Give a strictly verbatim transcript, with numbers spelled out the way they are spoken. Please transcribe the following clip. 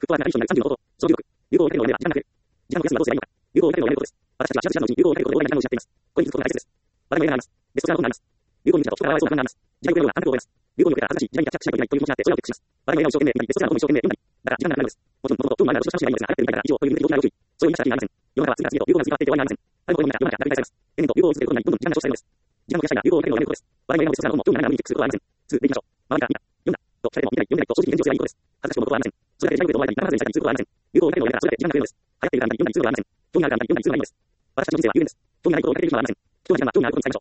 トは何人になるさんじゅうのこと、その流行を流行を得るのでは時間なく、時間を増やすのはどうすればいいのか、流行を得るのをやめることです。私たちは知らず知らずのうちに流行を得ることを大いに何を失っています。これに気づくことが大切です。話題の映画があります。ベストセラーの本があります。流行に見たと人から笑われそうな漫画があります。時代を得るような感覚を覚えます。流行に受けた恥ずかしい時代にキャッチしないといけないという気持ちがあって、それをチェックします。話題の映画を一生懸命見たり、ベストセラーの本を一生懸命読んだり、だから時間がなくなるのです。もちろん、もともと興味のある私たちがいいのですが、流行ってるみたいだから以上という理由で動機が要注意。それを見たらきりがありません。世の中は次から次へと流行が次々とっていって終わりがありません。あることを読んだら世の中がなくなりされます。延々と流行を続けることにどんどん時間が消費されるのです。時間を増やしたいが流行を受けるのをやめることです。話題の映画をベストセラーの本も興味のある漫画を見にチェックすることはありません。にでいきましょう。周りから見た、読んだ、と聞かれても見てない、読んでないと正直返事をすればいいことです。恥ずかしく思うことはありません。それだけ時間を受けると思われたり、必ずにしたりすることはありません。流行を受けるのをやめたらそれだけ時間が増えるのです。流行っているから見たり読んだりすることはありません。興味があるから見たり読んだりするのがいいのです。私たちの人生は有限です。興味がないことを追いかけている暇はありません。人は時間は興味があることに使いましょう。